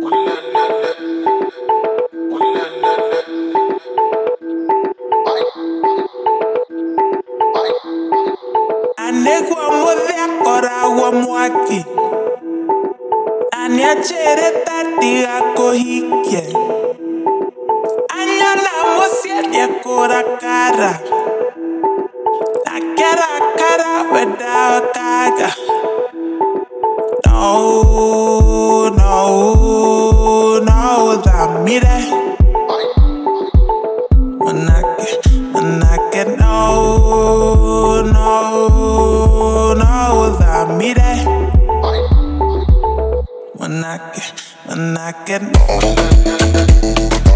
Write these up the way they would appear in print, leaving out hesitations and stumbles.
Anegwa modhia kora wa mwaki Aniachere tati ako hike Anyana mosia dia kora kara Nakera kara without kaga No, no, no, damire Manake, no, no, no, damire Manake, no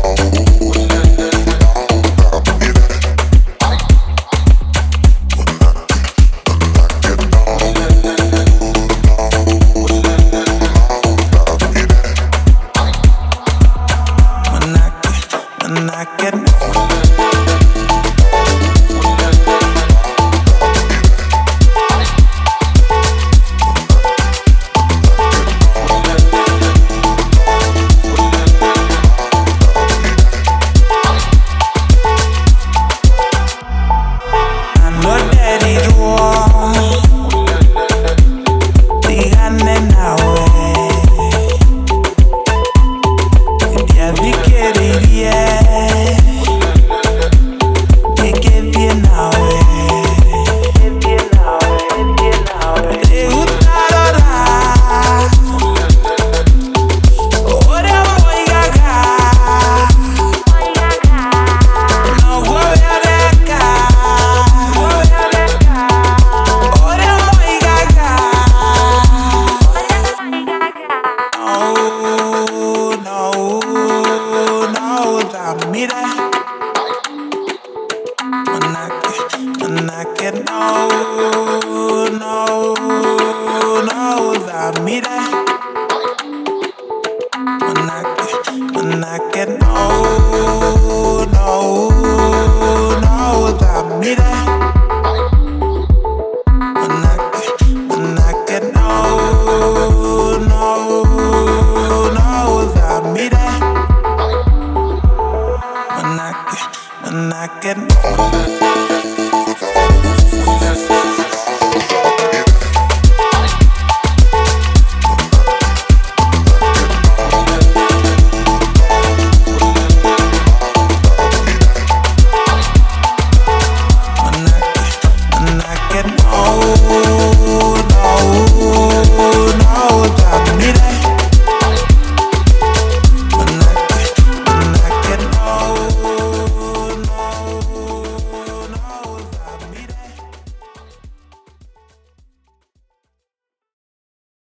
Mira, manake, no, no, no, mira, manake.